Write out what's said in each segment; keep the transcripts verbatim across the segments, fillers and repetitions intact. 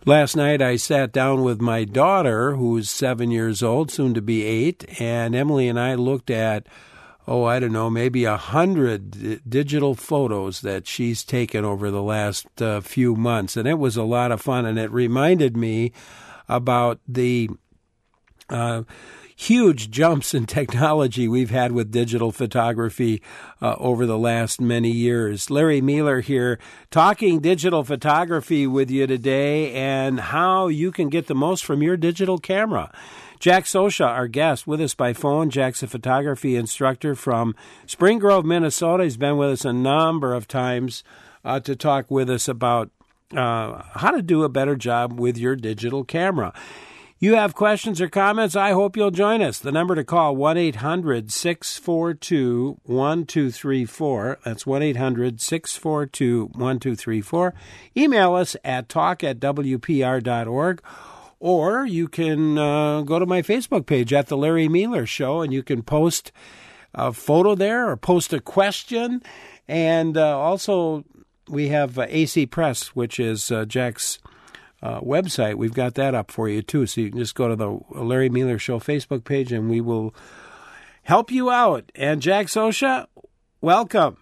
Last night I sat down with my daughter, who's seven years old, soon to be eight, and Emily and I looked at, oh, I don't know, maybe a hundred d- digital photos that she's taken over the last uh, few months, and it was a lot of fun, and it reminded me about the uh, huge jumps in technology we've had with digital photography uh, over the last many years. Larry Mueller here, talking digital photography with you today and how you can get the most from your digital camera. Jack Sosha, our guest, with us by phone. Jack's a photography instructor from Spring Grove, Minnesota. He's been with us a number of times uh, to talk with us about uh, how to do a better job with your digital camera. You have questions or comments, I hope you'll join us. The number to call, one eight hundred six four two one two three four. That's one eight hundred six four two one two three four. Email us at talk at w p r dot org. Or you can uh, go to my Facebook page at The Larry Mueller Show, and you can post a photo there or post a question. And uh, also, we have uh, A C Press, which is uh, Jack's Uh, website. We've got that up for you, too. So you can just go to the Larry Mueller Show Facebook page, and we will help you out. And Jack Sosha, welcome.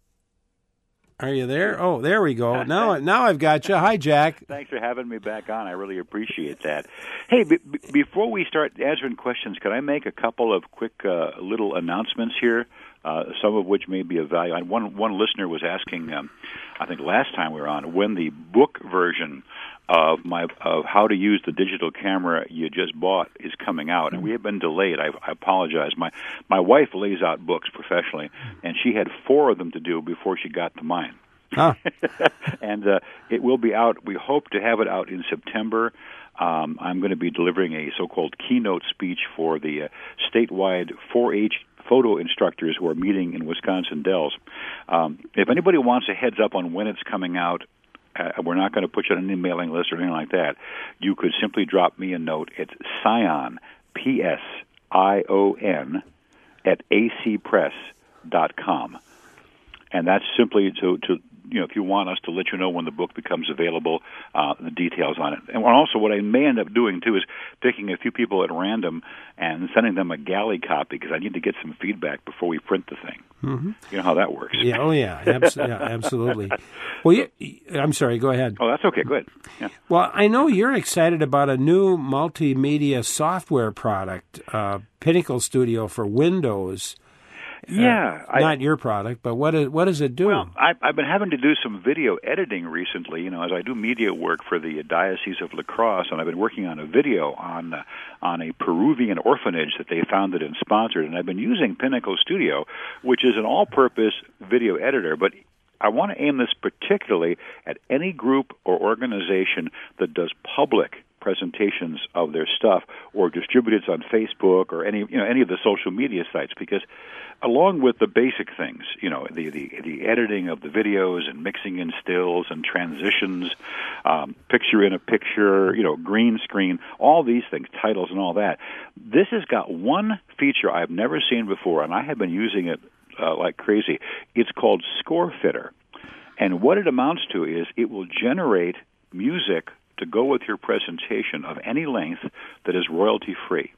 Are you there? Oh, there we go. Now, now I've got you. Hi, Jack. Thanks for having me back on. I really appreciate that. Hey, b- b- before we start answering questions, can I make a couple of quick uh, little announcements here, uh, some of which may be of value? And one, one listener was asking, um, I think last time we were on, when the book version of my of how to use the digital camera you just bought is coming out, and we have been delayed. I, I apologize. My my wife lays out books professionally, and she had four of them to do before she got to mine. Huh. and uh, it will be out. We hope to have it out in September. Um, I'm going to be delivering a so-called keynote speech for the uh, statewide four H photo instructors who are meeting in Wisconsin Dells. Um, if anybody wants a heads up on when it's coming out, Uh, we're not going to put you on any mailing list or anything like that. You could simply drop me a note. It's Sion, P S I O N, at a c press dot com. And that's simply to, to, you know, if you want us to let you know when the book becomes available, uh, the details on it. And also what I may end up doing, too, is picking a few people at random and sending them a galley copy because I need to get some feedback before we print the thing. Mm-hmm. You know how that works. Yeah, oh, yeah, Abs- yeah absolutely. Well, you, I'm sorry, go ahead. Oh, that's okay, good. Yeah. Well, I know you're excited about a new multimedia software product, uh, Pinnacle Studio for Windows. Yeah. Uh, not I, your product, but what is, what does it do? Well, I, I've been having to do some video editing recently, you know, as I do media work for the Diocese of La Crosse, and I've been working on a video on uh, on a Peruvian orphanage that they founded and sponsored, and I've been using Pinnacle Studio, which is an all-purpose video editor, but I want to aim this particularly at any group or organization that does public presentations of their stuff or distribute it on Facebook or any you know any of the social media sites, because along with the basic things, you know, the the, the editing of the videos and mixing in stills and transitions, um, picture in a picture, you know, green screen, all these things, titles and all that, this has got one feature I've never seen before, and I have been using it uh, like crazy. It's called Score Fitter, and what it amounts to is it will generate music to go with your presentation of any length that is royalty-free.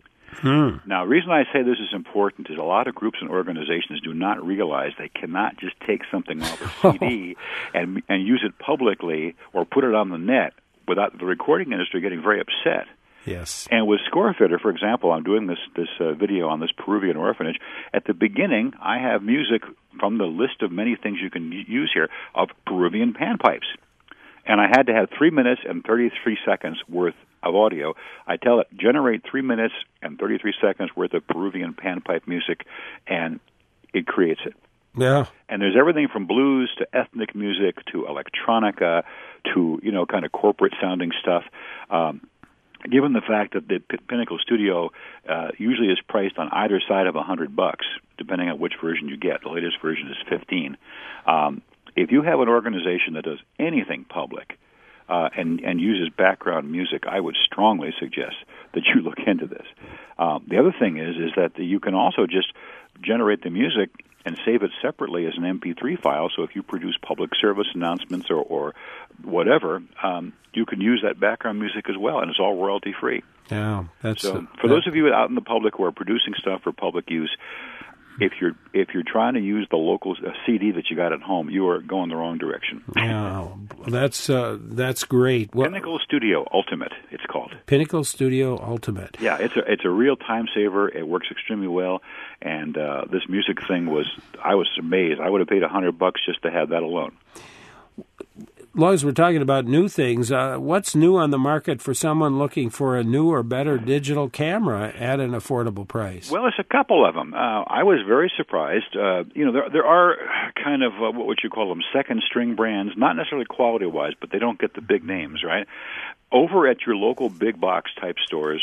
Hmm. Now, the reason I say this is important is a lot of groups and organizations do not realize they cannot just take something off a C D and and use it publicly or put it on the net without the recording industry getting very upset. Yes. And with ScoreFitter, for example, I'm doing this this uh, video on this Peruvian orphanage. At the beginning, I have music from the list of many things you can use here of Peruvian panpipes. And I had to have three minutes and thirty-three seconds worth of audio. I tell it, generate three minutes and thirty-three seconds worth of Peruvian panpipe music, and it creates it. Yeah. And there's everything from blues to ethnic music to electronica to, you know, kind of corporate-sounding stuff. Um, given the fact that the P- Pinnacle Studio uh, usually is priced on either side of a hundred bucks, depending on which version you get. The latest version is fifteen. Um, If you have an organization that does anything public uh, and, and uses background music, I would strongly suggest that you look into this. Um, the other thing is is that you can also just generate the music and save it separately as an M P three file. So if you produce public service announcements or, or whatever, um, you can use that background music as well, and it's all royalty free. Yeah, that's so. Uh, for that, those of you out in the public who are producing stuff for public use, if you're if you're trying to use the local C D that you got at home, you are going the wrong direction. Yeah, that's uh, that's great. Well, Pinnacle Studio Ultimate, it's called. Pinnacle Studio Ultimate. Yeah, it's a it's a real time saver. It works extremely well, and uh, this music thing was I was amazed. I would have paid a hundred bucks just to have that alone. As long as we're talking about new things, uh, what's new on the market for someone looking for a new or better digital camera at an affordable price? Well, it's a couple of them. Uh, I was very surprised. Uh, you know, there there are kind of uh, what would you call them, second string brands, not necessarily quality wise, but they don't get the big names, right? Over at your local big box type stores,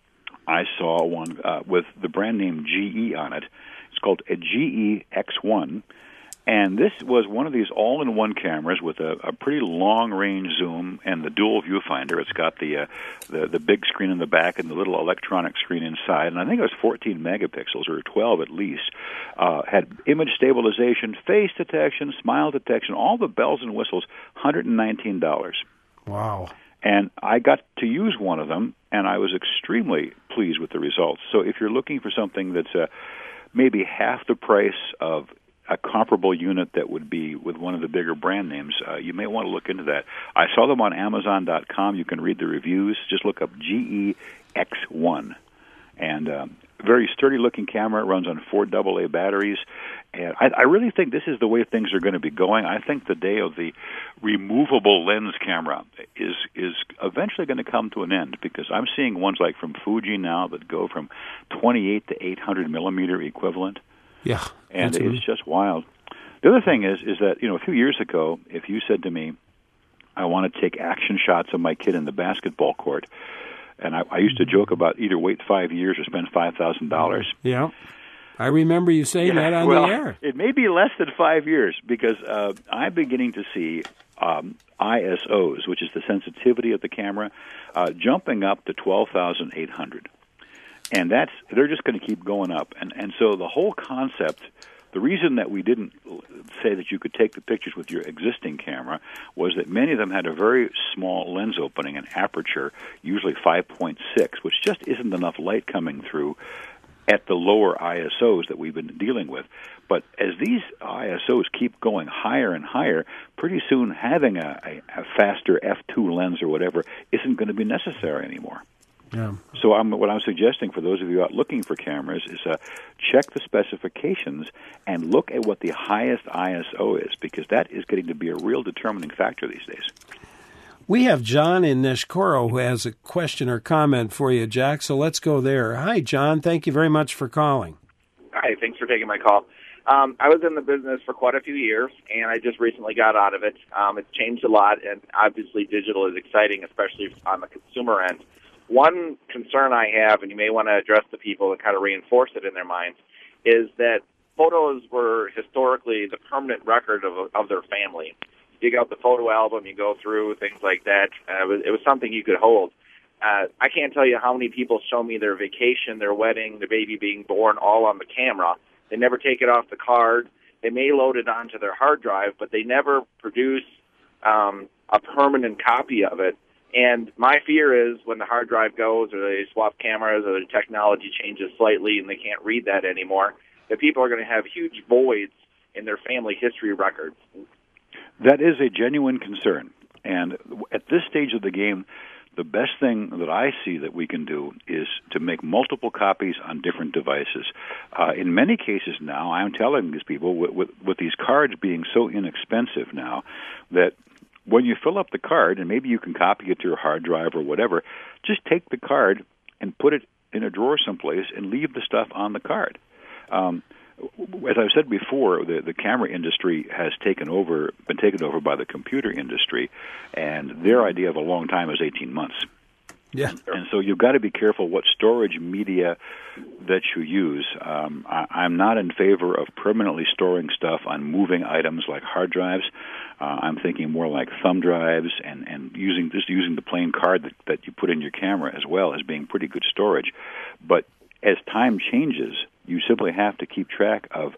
I saw one uh, with the brand name G E on it. It's called a G E X one. And this was one of these all-in-one cameras with a, a pretty long-range zoom and the dual viewfinder. It's got the, uh, the the big screen in the back and the little electronic screen inside. And I think it was fourteen megapixels, or twelve at least. Uh, had image stabilization, face detection, smile detection, all the bells and whistles, one hundred nineteen dollars. Wow. And I got to use one of them, and I was extremely pleased with the results. So if you're looking for something that's uh, maybe half the price of a comparable unit that would be with one of the bigger brand names, uh, you may want to look into that. I saw them on Amazon dot com. You can read the reviews. Just look up G E X one. And um, very sturdy-looking camera. It runs on four double A batteries. And I, I really think this is the way things are going to be going. I think the day of the removable lens camera is is eventually going to come to an end, because I'm seeing ones like from Fuji now that go from twenty-eight to eight hundred millimeter equivalent. Yeah, and it's just wild. The other thing is, is that, you know, a few years ago, if you said to me, I want to take action shots of my kid in the basketball court, and I, I used to joke about either wait five years or spend five thousand dollars. Yeah, I remember you saying yeah, that on well, the air. It may be less than five years, because uh, I'm beginning to see um, I S Os, which is the sensitivity of the camera, uh, jumping up to twelve thousand eight hundred. And that's they're just going to keep going up. And and so the whole concept, the reason that we didn't say that you could take the pictures with your existing camera was that many of them had a very small lens opening, an aperture, usually five point six, which just isn't enough light coming through at the lower I S Os that we've been dealing with. But as these I S Os keep going higher and higher, pretty soon having a, a, a faster F two lens or whatever isn't going to be necessary anymore. Yeah. So I'm, what I'm suggesting for those of you out looking for cameras is uh, check the specifications and look at what the highest I S O is, because that is getting to be a real determining factor these days. We have John in Neshkoro who has a question or comment for you, Jack, so let's go there. Hi, John. Thank you very much for calling. Hi, thanks for taking my call. Um, I was in the business for quite a few years, and I just recently got out of it. Um, it's changed a lot, and obviously digital is exciting, especially on the consumer end. One concern I have, and you may want to address the people and kind of reinforce it in their minds, is that photos were historically the permanent record of of their family. You dig out the photo album, you go through things like that. Uh, it, was, it was something you could hold. Uh, I can't tell you how many people show me their vacation, their wedding, their baby being born, all on the camera. They never take it off the card. They may load it onto their hard drive, but they never produce um, a permanent copy of it. And my fear is when the hard drive goes, or they swap cameras, or the technology changes slightly and they can't read that anymore, that people are going to have huge voids in their family history records. That is a genuine concern. And at this stage of the game, the best thing that I see that we can do is to make multiple copies on different devices. Uh, in many cases now, I'm telling these people, with, with, with these cards being so inexpensive now, that when you fill up the card, and maybe you can copy it to your hard drive or whatever, just take the card and put it in a drawer someplace and leave the stuff on the card. Um, as I've said before, the, the camera industry has taken over, been taken over by the computer industry, and their idea of a long time is eighteen months. Yeah. And so you've got to be careful what storage media that you use. Um, I, I'm not in favor of permanently storing stuff on moving items like hard drives. Uh, I'm thinking more like thumb drives and, and using just using the plain card that, that you put in your camera as well as being pretty good storage. But as time changes, you simply have to keep track of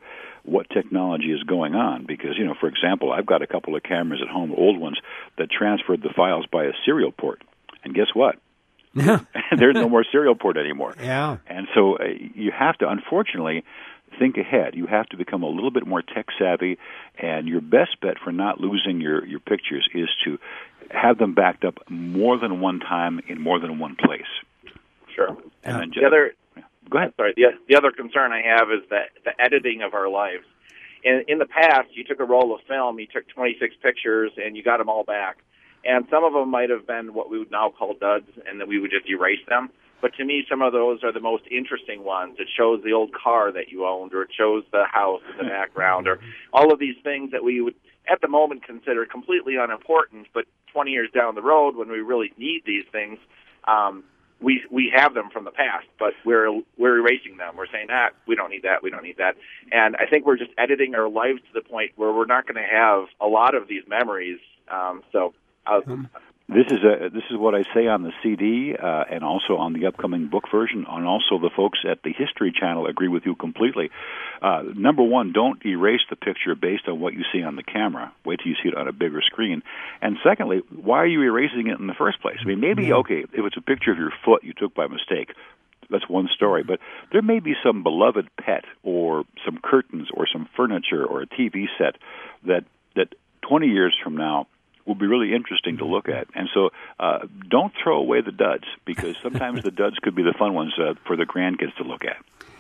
what technology is going on. Because, you know, for example, I've got a couple of cameras at home, old ones, that transferred the files by a serial port. And guess what? There's no more serial port anymore. Yeah. And so uh, you have to, unfortunately, think ahead. You have to become a little bit more tech savvy, and your best bet for not losing your, your pictures is to have them backed up more than one time in more than one place. Sure. And then just, the other, go ahead. Sorry. The, the other concern I have is that the editing of our lives. In, in the past, you took a roll of film, you took twenty-six pictures, and you got them all back. And some of them might have been what we would now call duds, and then we would just erase them. But to me, some of those are the most interesting ones. It shows the old car that you owned, or it shows the house in the background, or all of these things that we would, at the moment, consider completely unimportant. But twenty years down the road, when we really need these things, um, we we have them from the past, but we're we're erasing them. We're saying, ah, we don't need that, we don't need that. And I think we're just editing our lives to the point where we're not going to have a lot of these memories. Um, so. Uh, This is a, this is what I say on the C D uh, and also on the upcoming book version, and also the folks at the History Channel agree with you completely. Uh, number one, don't erase the picture based on what you see on the camera. Wait till you see it on a bigger screen. And secondly, why are you erasing it in the first place? I mean, maybe, okay, if it's a picture of your foot you took by mistake, that's one story. But there may be some beloved pet or some curtains or some furniture or a T V set that that twenty years from now will be really interesting to look at. And so uh, don't throw away the duds, because sometimes the duds could be the fun ones uh, for the grandkids to look at.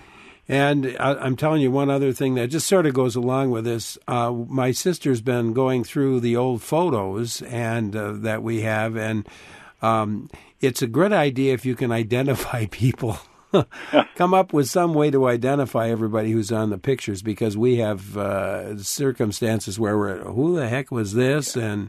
And I'm telling you one other thing that just sort of goes along with this. Uh, my sister's been going through the old photos and uh, that we have, and um, it's a good idea if you can identify people. Come up with some way to identify everybody who's on the pictures, because we have uh, circumstances where we're, who the heck was this? And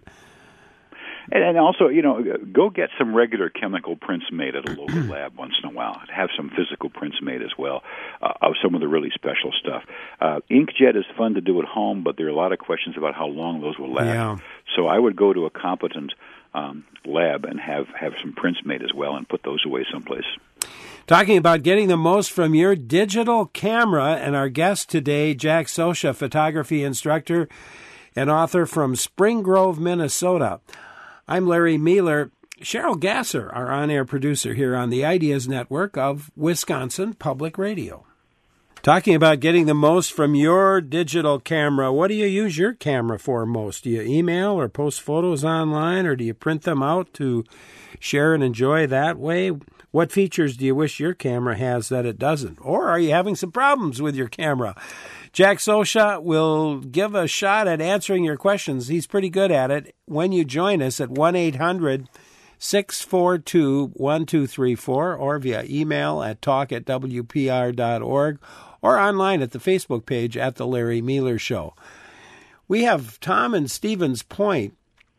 And also, you know, go get some regular chemical prints made at a local lab once in a while. Have some physical prints made as well uh, of some of the really special stuff. Uh, inkjet is fun to do at home, but there are a lot of questions about how long those will last. Yeah. So I would go to a competent um, lab and have, have some prints made as well and put those away someplace. Talking about getting the most from your digital camera, and our guest today, Jack Sosha, photography instructor and author from Spring Grove, Minnesota. I'm Larry Mealer. Cheryl Gasser, our on-air producer here on the Ideas Network of Wisconsin Public Radio. Talking about getting the most from your digital camera. What do you use your camera for most? Do you email or post photos online, or do you print them out to share and enjoy that way? What features do you wish your camera has that it doesn't? Or are you having some problems with your camera? Jack Sosha will give a shot at answering your questions. He's pretty good at it when you join us at one eight hundred six four two one two three four or via email at talk at w p r dot org or online at the Facebook page at The Larry Mealer Show. We have Tom in Stevens Point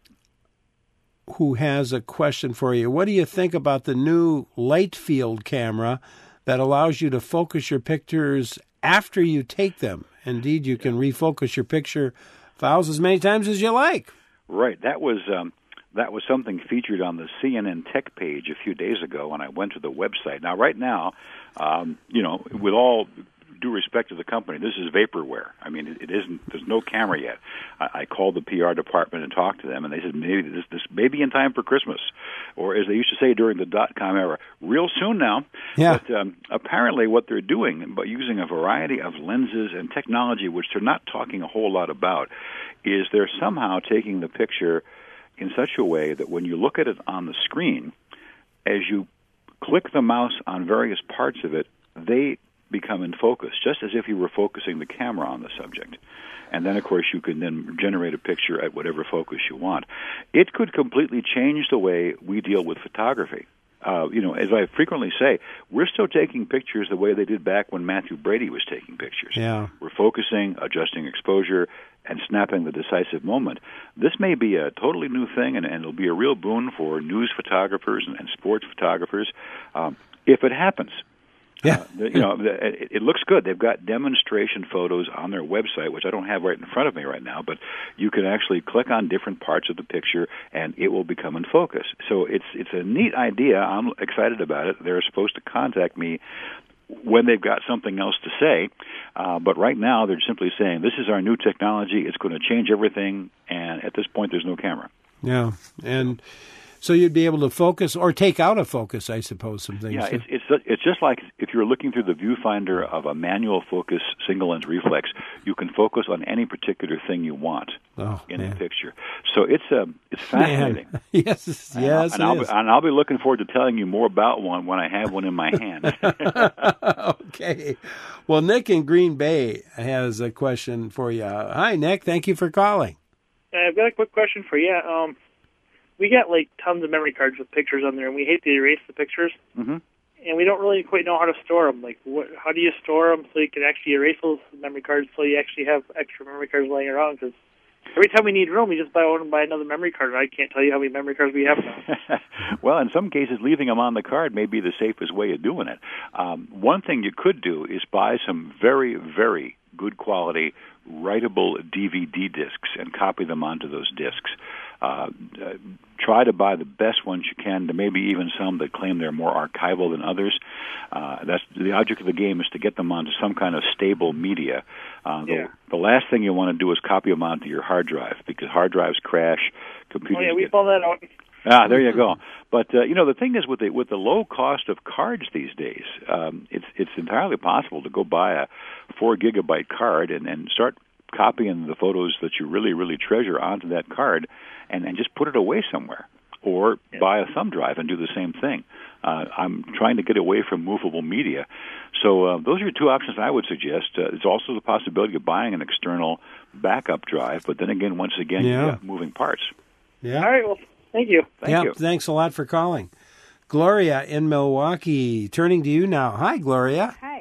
who has a question for you. What do you think about the new light field camera that allows you to focus your pictures after you take them? Indeed, you can refocus your picture files as many times as you like. Right. That was um, that was something featured on the C N N Tech page a few days ago when I went to the website. Now, right now, um, you know, with all due respect to the company, this is vaporware. I mean, it, it isn't. There's no camera yet. I, I called the P R department and talked to them, and they said maybe this, this may be in time for Christmas, or as they used to say during the dot-com era, real soon now. Yeah. But um, apparently, what they're doing, by using a variety of lenses and technology, which they're not talking a whole lot about, is they're somehow taking the picture in such a way that when you look at it on the screen, as you click the mouse on various parts of it, they become in focus, just as if you were focusing the camera on the subject. And then, of course, you can then generate a picture at whatever focus you want. It could completely change the way we deal with photography. Uh, you know, as I frequently say, we're still taking pictures the way they did back when Matthew Brady was taking pictures. Yeah. We're focusing, adjusting exposure, and snapping the decisive moment. This may be a totally new thing, and, and it'll be a real boon for news photographers and, and sports photographers um, if it happens. Yeah. Uh, you know, it, it looks good. They've got demonstration photos on their website, which I don't have right in front of me right now, but you can actually click on different parts of the picture, and it will become in focus. So it's it's a neat idea. I'm excited about it. They're supposed to contact me when they've got something else to say. Uh, but right now, they're simply saying, this is our new technology. It's going to change everything. And at this point, there's no camera. Yeah. And so you'd be able to focus or take out of focus, I suppose, some things. Yeah, it's, it's it's just like if you're looking through the viewfinder of a manual focus single lens reflex, you can focus on any particular thing you want oh, in man. a picture. So it's uh, it's fascinating. Man. yes, yes, and, it and I'll is. Be, and I'll be looking forward to telling you more about one when I have one in my hand. Okay. Well, Nick in Green Bay has a question for you. Hi, Nick. Thank you for calling. I've got a quick question for you. Um, we got like tons of memory cards with pictures on there, and we hate to erase the pictures, mm-hmm. and we don't really quite know how to store them. Like, what, how do you store them so you can actually erase those memory cards so you actually have extra memory cards laying around? Because every time we need room, we just buy one and buy another memory card. And I can't tell you how many memory cards we have now. Well, in some cases, leaving them on the card may be the safest way of doing it. Um, one thing you could do is buy some very, very good quality writable D V D discs and copy them onto those discs. Uh, uh, try to buy the best ones you can, maybe even some that claim they're more archival than others. Uh, that's the object of the game, is to get them onto some kind of stable media. Uh, the, yeah. the last thing you want to do is copy them onto your hard drive, because hard drives crash. Computers oh yeah, we get, found that out. Ah, there you go. But uh, you know, the thing is, with the with the low cost of cards these days, um, it's it's entirely possible to go buy a four gigabyte card and, and start copying the photos that you really really treasure onto that card, and, and just put it away somewhere, or yeah. buy a thumb drive and do the same thing. Uh, I'm trying to get away from movable media, so uh, those are two options I would suggest. Uh, there's also the possibility of buying an external backup drive, but then again, once again, yeah. you've got moving parts. Yeah. All right. Well, thank you. Thank yeah, you. Thanks a lot for calling. Gloria in Milwaukee, turning to you now. Hi, Gloria. Hi.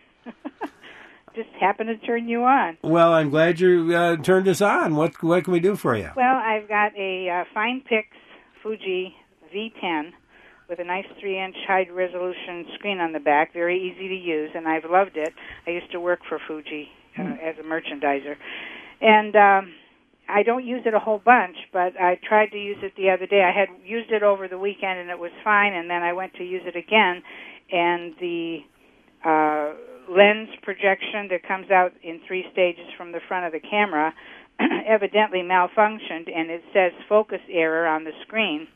Just happened to turn you on. Well, I'm glad you uh, turned us on. What what can we do for you? Well, I've got a uh, FinePix Fuji V ten with a nice three-inch high-resolution screen on the back, very easy to use, and I've loved it. I used to work for Fuji uh, mm. as a merchandiser. And um, I don't use it a whole bunch, but I tried to use it the other day. I had used it over the weekend, and it was fine, and then I went to use it again, and the uh, lens projection that comes out in three stages from the front of the camera evidently malfunctioned, and it says focus error on the screen,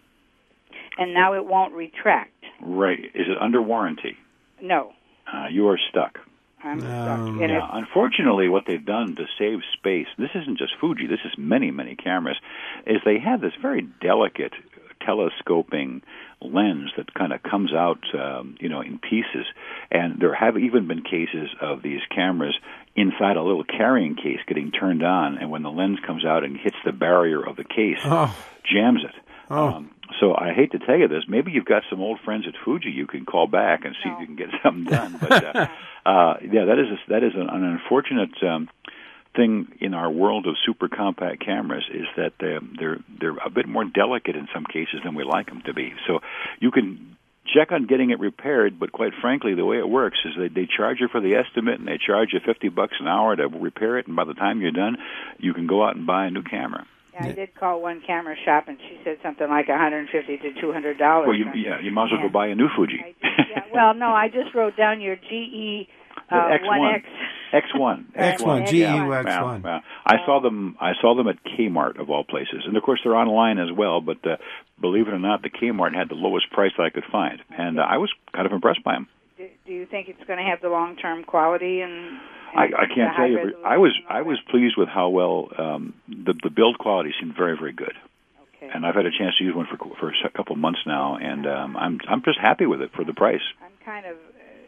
and now it won't retract. Right. Is it under warranty? No. Uh, you are stuck. I'm Um, stuck. And Yeah, unfortunately, what they've done to save space, this isn't just Fuji, this is many, many cameras, is they have this very delicate telescoping lens that kind of comes out, um, you know, in pieces. And there have even been cases of these cameras inside a little carrying case getting turned on, and when the lens comes out and hits the barrier of the case, Oh. jams it. Oh. Um, so I hate to tell you this. Maybe you've got some old friends at Fuji you can call back and see No. if you can get something done. But uh, uh, yeah, that is a, that is an, an unfortunate um, thing in our world of super compact cameras, is that they're, they're they're a bit more delicate in some cases than we like them to be. So you can check on getting it repaired, but quite frankly, the way it works is they, they charge you for the estimate, and they charge you fifty bucks an hour to repair it, and by the time you're done, you can go out and buy a new camera. Yeah, I did call one camera shop, and she said something like one hundred fifty to two hundred dollars. Well, you, yeah, you might as well go buy a new Fuji. I did, yeah. Well, no, I just wrote down your G E uh, X one. one X. X one. X one, G E U X Yeah, one. yeah. I saw them. I saw them at Kmart of all places, and of course they're online as well. But uh, believe it or not, the Kmart had the lowest price I could find, and uh, I was kind of impressed by them. Do, do you think it's going to have the long-term quality? And, I, and I can't the tell you. high-resolution I was and all I that? was pleased with how well um, the the build quality seemed very very good. Okay. And I've had a chance to use one for for a couple of months now, and um, I'm I'm just happy with it for the price. I'm kind of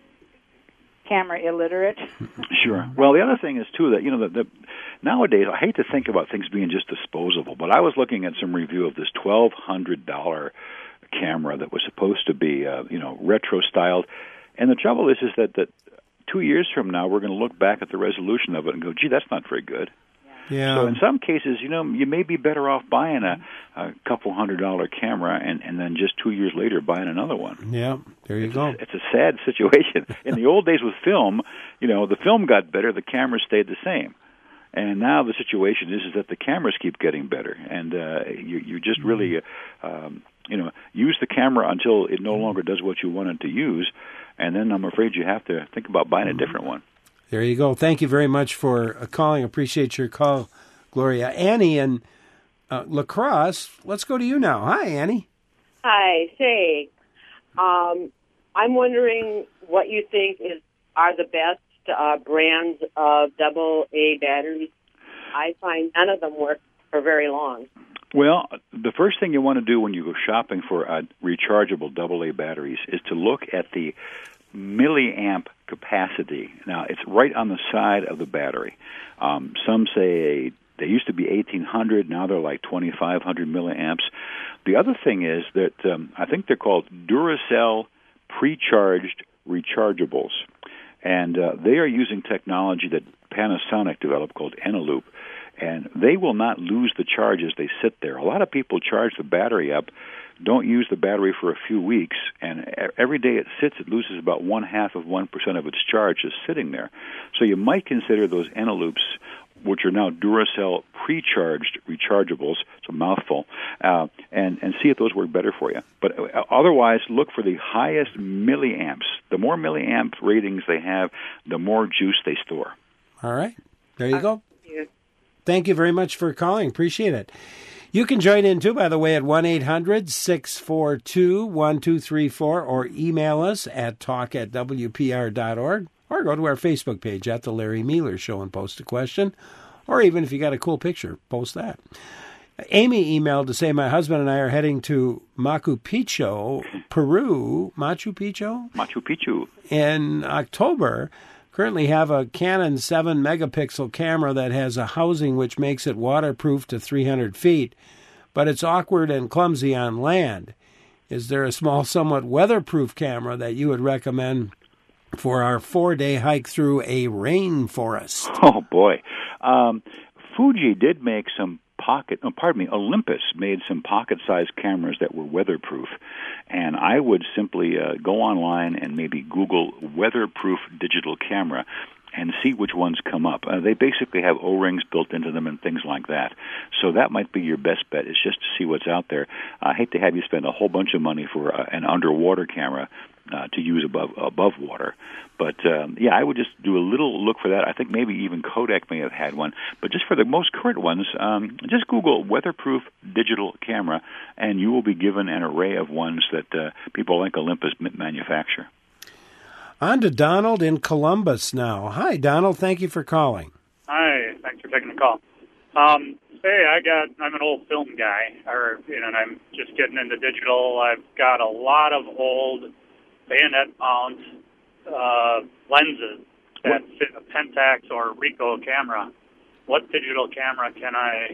uh, camera illiterate. Sure. Well, the other thing is too that you know that the, nowadays I hate to think about things being just disposable, but I was looking at some review of this twelve hundred dollar camera that was supposed to be uh, you know retro styled, and the trouble is is that that two years from now we're going to look back at the resolution of it and go, gee, that's not very good. Yeah. So in some cases, you know, you may be better off buying a, a couple hundred dollar camera and, and then just two years later buying another one. Yeah, there you it's go. A, it's a sad situation. In the old days with film, you know, the film got better, the cameras stayed the same. And now the situation is, is that the cameras keep getting better, and uh, you, you just really, uh, um, you know, use the camera until it no longer does what you want it to use, and then I'm afraid you have to think about buying a different one. There you go. Thank you very much for uh, calling. Appreciate your call, Gloria. Annie in uh, La Crosse, let's go to you now. Hi, Annie. Hi. Say, um, I'm wondering what you think is are the best uh, brands of double A batteries. I find none of them work for very long. Well, the first thing you want to do when you go shopping for uh, rechargeable double A batteries is to look at the milliamp capacity. Now, it's right on the side of the battery. Um, some say they used to be eighteen hundred, now they're like twenty-five hundred milliamps. The other thing is that um, I think they're called Duracell pre-charged rechargeables, and uh, they are using technology that Panasonic developed called Eneloop, and they will not lose the charge as they sit there. A lot of people charge the battery up, don't use the battery for a few weeks, and every day it sits, it loses about one half of one percent of its charge just sitting there. So you might consider those Eneloops, which are now Duracell pre-charged rechargeables, it's a mouthful, uh, and, and see if those work better for you. But otherwise, look for the highest milliamps. The more milliamp ratings they have, the more juice they store. All right. There you go. Thank you very much for calling. Appreciate it. You can join in, too, by the way, at one eight hundred six four two one two three four or email us at talk at w p r dot org or go to our Facebook page at The Larry Mealer Show and post a question. Or even if you got a cool picture, post that. Amy emailed to say, my husband and I are heading to Machu Picchu, Peru, Machu Picchu? Machu Picchu. In October. Currently have a Canon seven megapixel camera that has a housing which makes it waterproof to three hundred feet, but it's awkward and clumsy on land. Is there a small, somewhat weatherproof camera that you would recommend for our four-day hike through a rainforest? Oh, boy. Um, Fuji did make some pocket, oh, pardon me, Olympus made some pocket-sized cameras that were weatherproof, and I would simply uh, go online and maybe Google weatherproof digital camera and see which ones come up. Uh, they basically have O-rings built into them and things like that. So that might be your best bet, is just to see what's out there. I hate to have you spend a whole bunch of money for uh, an underwater camera uh, to use above above water. But, um, yeah, I would just do a little look for that. I think maybe even Kodak may have had one. But just for the most current ones, um, just Google weatherproof digital camera, and you will be given an array of ones that uh, people like Olympus manufacture. On to Donald in Columbus now. Hi, Donald. Thank you for calling. Hi. Thanks for taking the call. Um, hey, I got, I'm an old film guy, or, you know, and I'm just getting into digital. I've got a lot of old bayonet mount uh, lenses that fit a Pentax or Ricoh camera. What digital camera can I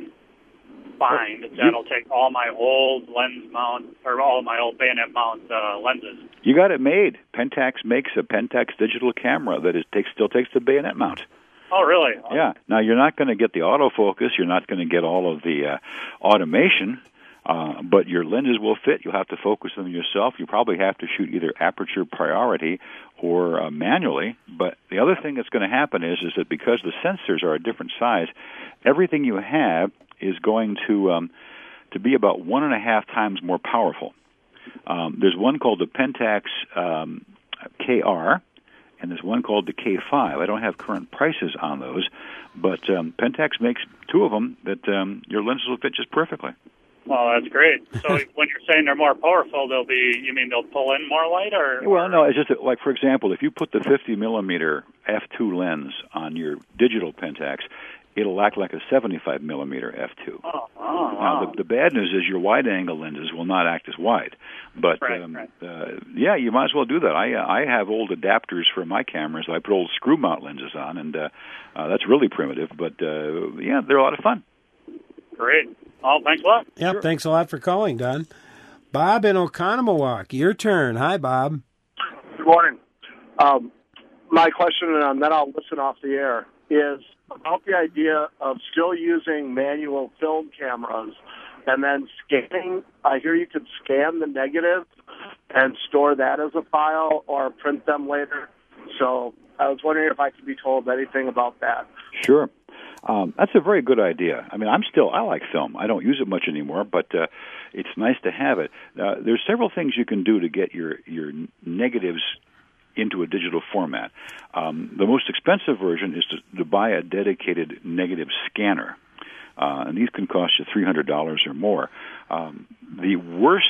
find that'll take all my old lens mount, or all my old bayonet mount uh, lenses? You got it made. Pentax makes a Pentax digital camera that is, takes, still takes the bayonet mount. Oh, really? Yeah. Now, you're not going to get the autofocus. You're not going to get all of the uh, automation, uh, but your lenses will fit. You'll have to focus them yourself. You probably have to shoot either aperture priority or uh, manually. But the other thing that's going to happen is, is that because the sensors are a different size, everything you have is going to um, to be about one and a half times more powerful. Um, there's one called the Pentax um, K R, and there's one called the K five. I don't have current prices on those, but um, Pentax makes two of them that um, your lenses will fit just perfectly. Well, that's great. So when you're saying they're more powerful, they'll be, you mean they'll pull in more light? or? Well, no, it's just that, like, for example, if you put the fifty millimeter f two lens on your digital Pentax, it'll act like a seventy-five millimeter f two. Oh, oh, wow. Now, the, the bad news is your wide-angle lenses will not act as wide. But, right, um, right. Uh, yeah, you might as well do that. I uh, I have old adapters for my cameras. I put old screw-mount lenses on, and uh, uh, that's really primitive. But, uh, yeah, they're a lot of fun. Great. Well, thanks a lot. Yep, Sure. Thanks a lot for calling, Don. Bob in Oconomowoc, your turn. Hi, Bob. Good morning. Um, my question, and then I'll listen off the air, is about the idea of still using manual film cameras and then scanning. I hear you could scan the negative and store that as a file or print them later. So I was wondering if I could be told anything about that. Sure. Um, that's a very good idea. I mean, I'm still, I like film. I don't use it much anymore, but uh, it's nice to have it. Uh, there's several things you can do to get your, your negatives into a digital format. Um, the most expensive version is to, to buy a dedicated negative scanner, uh, and these can cost you three hundred dollars or more. Um, the worst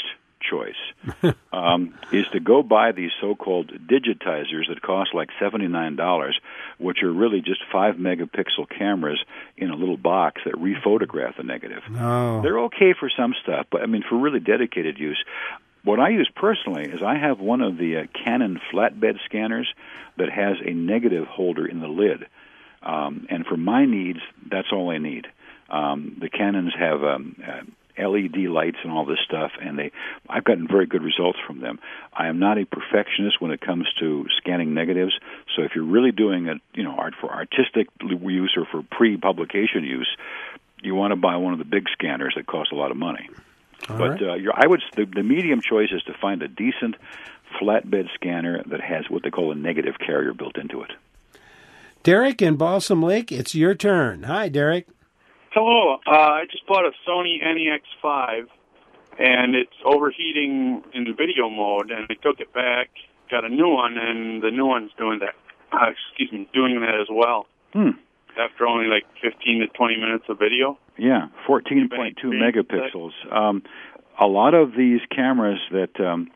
choice um, is to go buy these so-called digitizers that cost like seventy-nine dollars, which are really just five megapixel cameras in a little box that rephotograph the negative. Oh. They're okay for some stuff, but I mean for really dedicated use. What I use personally is I have one of the uh, Canon flatbed scanners that has a negative holder in the lid. Um, and for my needs, that's all I need. Um, the Canons have um, uh, L E D lights and all this stuff, and they I've gotten very good results from them. I am not a perfectionist when it comes to scanning negatives, so if you're really doing it, you know, art for artistic use or for pre-publication use, you want to buy one of the big scanners that cost a lot of money. All but right. uh, you're, I would the, the medium choice is to find a decent flatbed scanner that has what they call a negative carrier built into it. Derek in Balsam Lake, it's your turn. Hi, Derek. Hello. Uh, I just bought a Sony N E X five, and it's overheating in the video mode, and I took it back, got a new one, and the new one's doing that. Uh, excuse me, doing that as well. Hmm. After only like fifteen to twenty minutes of video. Yeah, fourteen point two megapixels. Um, a lot of these cameras that um,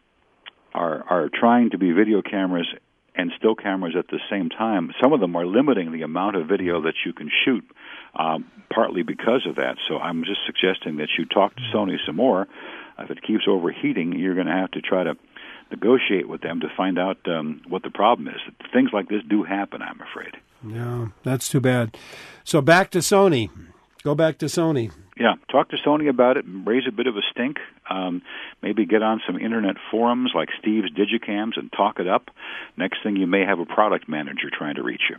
are are trying to be video cameras and still cameras at the same time, some of them are limiting the amount of video that you can shoot, um, partly because of that. So I'm just suggesting that you talk to Sony some more. If it keeps overheating, you're going to have to try to negotiate with them to find out um, what the problem is. Things like this do happen, I'm afraid. Yeah, that's too bad. So back to Sony. Go back to Sony. Yeah, talk to Sony about it and raise a bit of a stink. Um, maybe get on some internet forums like Steve's Digicams and talk it up. Next thing, you may have a product manager trying to reach you.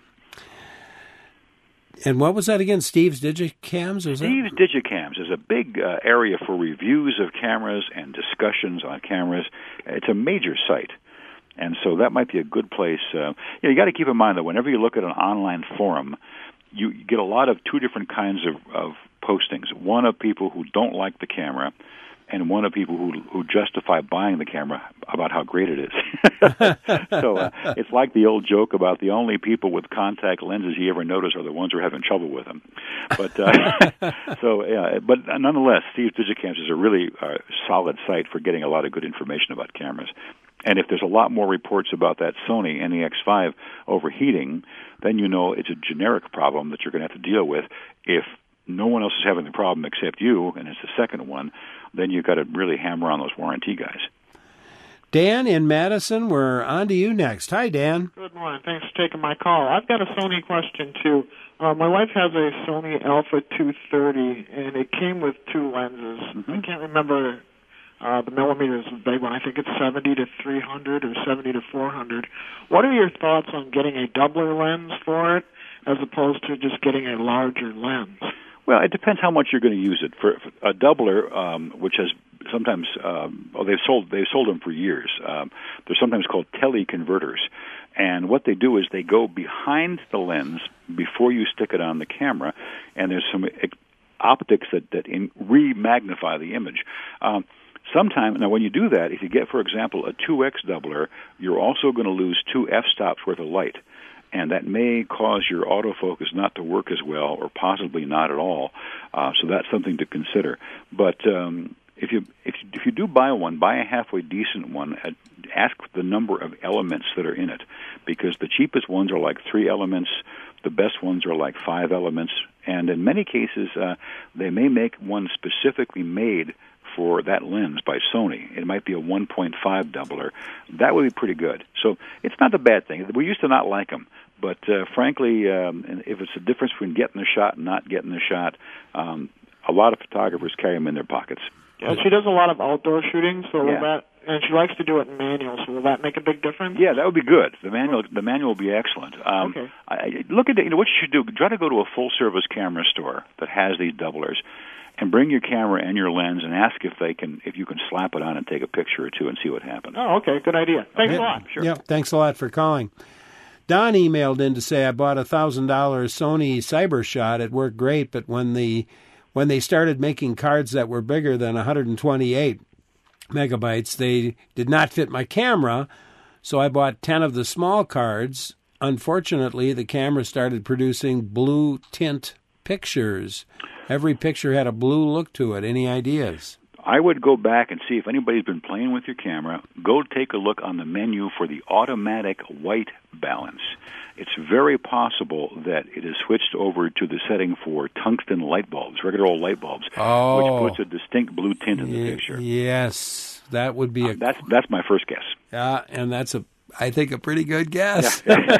And what was that again? Steve's Digicams? Is Steve's that? Digicams is a big uh, area for reviews of cameras and discussions on cameras. It's a major site. And so that might be a good place. Uh, you know, you got to keep in mind that whenever you look at an online forum, you get a lot of two different kinds of, of postings. One of people who don't like the camera, and one of people who who justify buying the camera about how great it is. So uh, it's like the old joke about the only people with contact lenses you ever notice are the ones who are having trouble with them. But uh, so yeah, but nonetheless, Steve's Digicams is a really uh, solid site for getting a lot of good information about cameras. And if there's a lot more reports about that Sony N E X five overheating, then you know it's a generic problem that you're going to have to deal with. If no one else is having the problem except you, and it's the second one, then you've got to really hammer on those warranty guys. Dan in Madison, we're on to you next. Hi, Dan. Good morning. Thanks for taking my call. I've got a Sony question, too. Uh, my wife has a Sony Alpha two thirty, and it came with two lenses. Mm-hmm. I can't remember uh, the millimeters of the big one. I think it's seventy to three hundred or seventy to four hundred. What are your thoughts on getting a doubler lens for it as opposed to just getting a larger lens? Well, it depends how much you're going to use it. For, for a doubler, um, which has sometimes, um, oh, they've sold they've sold them for years. Um, they're sometimes called teleconverters, and what they do is they go behind the lens before you stick it on the camera, and there's some optics that that in, re-magnify the image. Um, Sometimes, now when you do that, if you get, for example, a two X doubler, you're also going to lose two f-stops worth of light. And that may cause your autofocus not to work as well, or possibly not at all. Uh, so that's something to consider. But um, if you if you, if you do buy one, buy a halfway decent one. Uh, ask the number of elements that are in it, because the cheapest ones are like three elements. The best ones are like five elements, and in many cases, uh, they may make one specifically made for that lens by Sony. It might be a one point five doubler. That would be pretty good. So it's not a bad thing. We used to not like them, but uh, frankly, um, if it's a difference between getting the shot and not getting the shot, um, a lot of photographers carry them in their pockets. Yeah, she does a lot of outdoor shooting, so will yeah. that, and she likes to do it in manual, so will that make a big difference? Yeah, that would be good. The manual, the manual will be excellent. Um, okay. I, look at it, you know what you should do. Try to go to a full-service camera store that has these doublers, and bring your camera and your lens, and ask if they can, if you can slap it on and take a picture or two and see what happens. Oh, okay, good idea. Thanks yeah. a lot. Sure. Yeah, thanks a lot for calling. Don emailed in to say, I bought a one thousand dollars Sony CyberShot. It worked great, but when the when they started making cards that were bigger than one hundred twenty-eight megabytes, they did not fit my camera, So I bought ten of the small cards. Unfortunately, the camera started producing blue tint pictures. Every picture had a blue look to it. Any ideas? I would go back and see if anybody's been playing with your camera. Go take a look on the menu for the automatic white balance. It's very possible that it is switched over to the setting for tungsten light bulbs, regular old light bulbs, oh. which puts a distinct blue tint in the y- picture. Yes, that would be a... Uh, that's that's my first guess. Yeah, uh, and that's, a, I think, a pretty good guess. Yeah.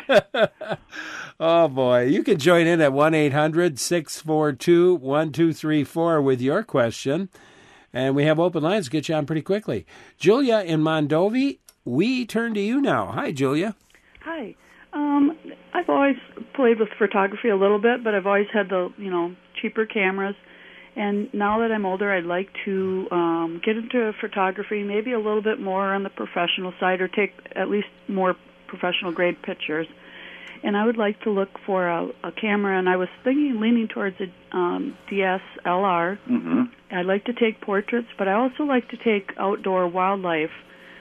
Oh, boy. You can join in at one eight hundred six four two one two three four with your question. And we have open lines to get you on pretty quickly. Julia in Mondovi, we turn to you now. Hi, Julia. Hi. Um, I've always played with photography a little bit, but I've always had the, you know, cheaper cameras. And now that I'm older, I'd like to um, get into photography, maybe a little bit more on the professional side, or take at least more professional-grade pictures. And I would like to look for a, a camera, and I was thinking, leaning towards a um, D S L R. Mm-hmm. I'd like to take portraits, but I also like to take outdoor wildlife.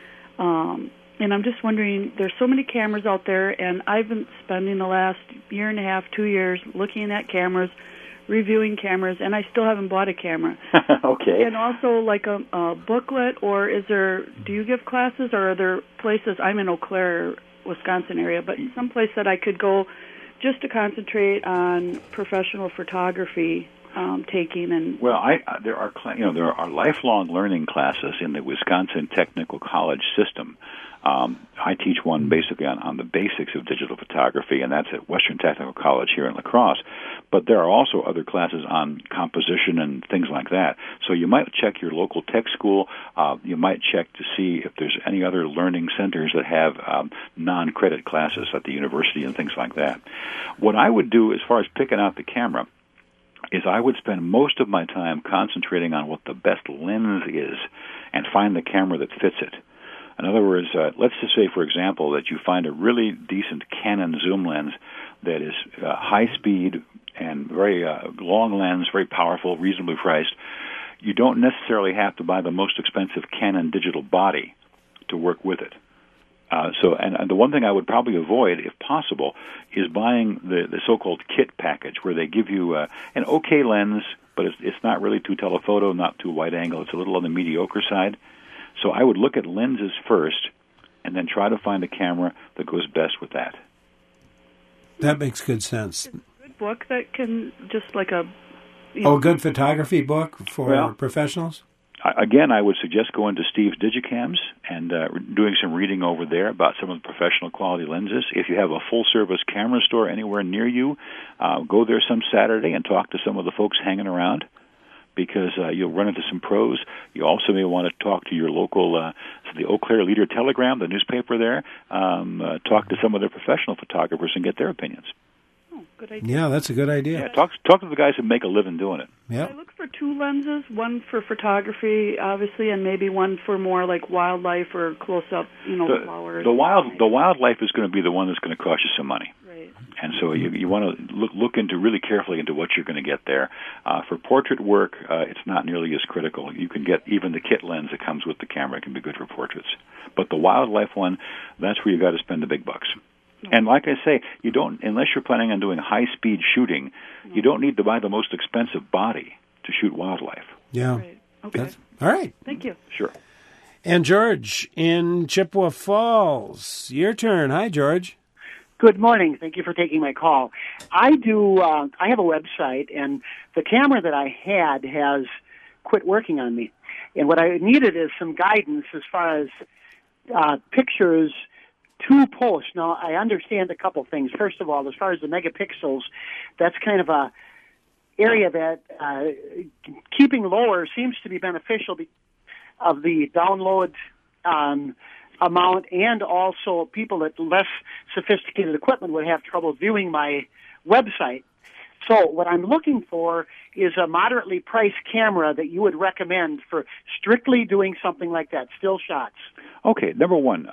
Um, and I'm just wondering, there's so many cameras out there, and I've been spending the last year and a half, two years, looking at cameras, reviewing cameras, and I still haven't bought a camera. Okay. And also, like a, a booklet, or is there, do you give classes, or are there places, I'm in Eau Claire, Wisconsin area, but someplace that I could go just to concentrate on professional photography um, taking and. Well, I uh, there are you know there are lifelong learning classes in the Wisconsin Technical College system. Um, I teach one basically on, on the basics of digital photography, and that's at Western Technical College here in La Crosse. But there are also other classes on composition and things like that. So you might check your local tech school. Uh, you might check to see if there's any other learning centers that have um, non-credit classes at the university and things like that. What I would do as far as picking out the camera is I would spend most of my time concentrating on what the best lens is and find the camera that fits it. In other words, uh, let's just say, for example, that you find a really decent Canon zoom lens that is uh, high speed and very uh, long lens, very powerful, reasonably priced. You don't necessarily have to buy the most expensive Canon digital body to work with it. Uh, so, and, and the one thing I would probably avoid, if possible, is buying the, the so-called kit package, where they give you uh, an okay lens, but it's, it's not really too telephoto, not too wide angle. It's a little on the mediocre side. So I would look at lenses first, and then try to find a camera that goes best with that. That makes good sense. Good book that can just like a. You oh, know, a good photography book for well, professionals? Again, I would suggest going to Steve's Digicams and uh, doing some reading over there about some of the professional quality lenses. If you have a full-service camera store anywhere near you, uh, go there some Saturday and talk to some of the folks hanging around, because uh, you'll run into some pros. You also may want to talk to your local, uh, the Eau Claire Leader Telegram, the newspaper there. Um, uh, talk to some of their professional photographers and get their opinions. Oh, good idea. Yeah, that's a good idea. Yeah, talk talk to the guys who make a living doing it. Yeah. I look for two lenses, one for photography, obviously, and maybe one for more like wildlife or close-up, you know, the, flowers. The wild, the wildlife is going to be the one that's going to cost you some money. Right. And so you you want to look look into really carefully into what you're going to get there. Uh, for portrait work, uh, it's not nearly as critical. You can get even the kit lens that comes with the camera. It can be good for portraits. But the wildlife one, that's where you got to spend the big bucks. No. And like I say, you don't, unless you're planning on doing high-speed shooting, no. you don't need to buy the most expensive body to shoot wildlife. Yeah. Right. Okay. That's, all right. Thank you. Sure. And George in Chippewa Falls, your turn. Hi, George. Good morning. Thank you for taking my call. I do. Uh, I have a website, and the camera that I had has quit working on me. And what I needed is some guidance as far as uh, pictures to post. Now, I understand a couple things. First of all, as far as the megapixels, that's kind of a area that uh, keeping lower seems to be beneficial be- of the download um, amount, and also people with less sophisticated equipment would have trouble viewing my website. So what I'm looking for is a moderately priced camera that you would recommend for strictly doing something like that, still shots. Okay, number one, um,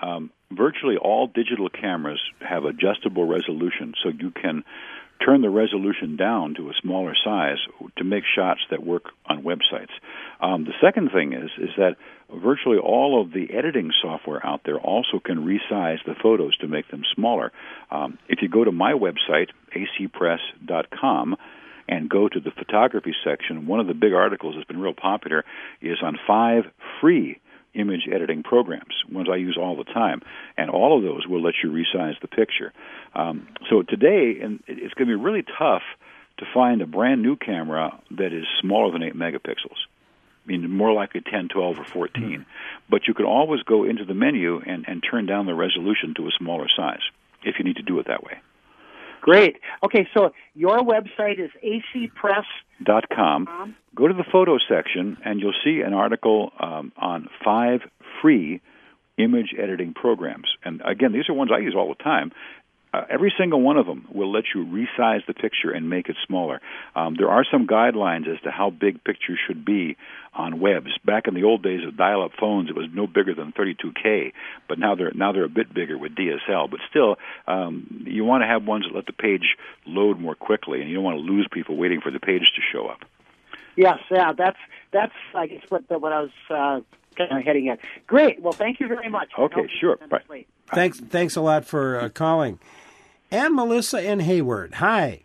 virtually all digital cameras have adjustable resolution, so you can turn the resolution down to a smaller size to make shots that work on websites. Um, the second thing is is that virtually all of the editing software out there also can resize the photos to make them smaller. Um, if you go to my website, a c press dot com, and go to the photography section, one of the big articles that's been real popular is on five free image editing programs, ones I use all the time, and all of those will let you resize the picture. Um, so today, and it's going to be really tough to find a brand new camera that is smaller than eight megapixels. I mean, more likely ten, twelve, or fourteen. But you can always go into the menu and, and turn down the resolution to a smaller size if you need to do it that way. Great. Okay, so your website is a c press dot com. Go to the photo section, and you'll see an article um, on five free image editing programs. And again, these are ones I use all the time. Uh, every single one of them will let you resize the picture and make it smaller. Um, there are some guidelines as to how big pictures should be on webs. Back in the old days of dial-up phones, it was no bigger than thirty-two K, but now they're now they're a bit bigger with D S L. But still, um, you want to have ones that let the page load more quickly, and you don't want to lose people waiting for the page to show up. Yes, yeah, that's that's I guess what the, what I was uh, kind of heading at. Great. Well, thank you very much. Okay, sure. Bye. Thanks, thanks a lot for uh, calling. And Melissa in Hayward. Hi.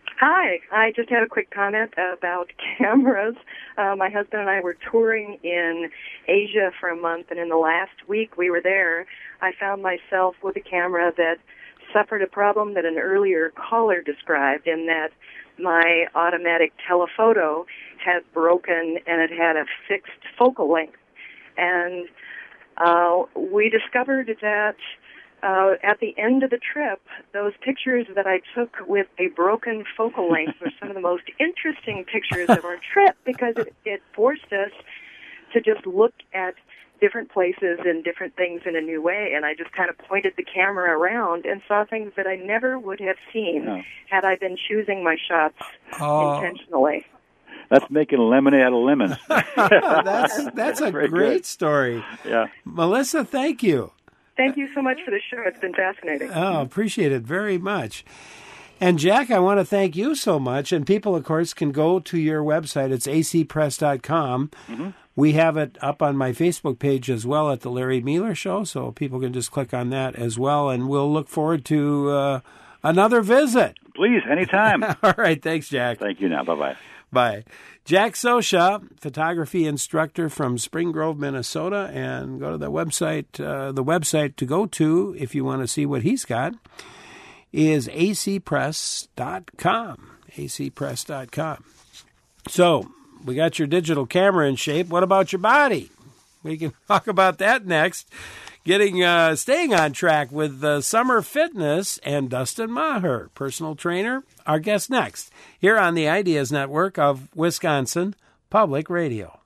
Hi. I just had a quick comment about cameras. Uh, my husband and I were touring in Asia for a month, and in the last week we were there, I found myself with a camera that suffered a problem that an earlier caller described, in that my automatic telephoto had broken and it had a fixed focal length. And uh, we discovered that Uh, at the end of the trip, those pictures that I took with a broken focal length were some of the most interesting pictures of our trip, because it, it forced us to just look at different places and different things in a new way. And I just kind of pointed the camera around and saw things that I never would have seen no. had I been choosing my shots oh. intentionally. That's making lemonade out of lemons. that's that's a great good. story. Yeah, Melissa, thank you. Thank you so much for the show. It's been fascinating. Oh, appreciate it very much. And, Jack, I want to thank you so much. And people, of course, can go to your website. It's a c press dot com. Mm-hmm. We have it up on my Facebook page as well at The Larry Mueller Show, so people can just click on that as well. And we'll look forward to uh, another visit. Please, anytime. All right. Thanks, Jack. Thank you now. Bye-bye. Bye. Jack Sosha, photography instructor from Spring Grove, Minnesota, and go to the website. Uh, the website to go to if you want to see what he's got is a c press dot com. a c press dot com. So we got your digital camera in shape. What about your body? We can talk about that next. Getting, uh, staying on track with uh, Summer Fitness and Dustin Maher, personal trainer, our guest next, here on the Ideas Network of Wisconsin Public Radio.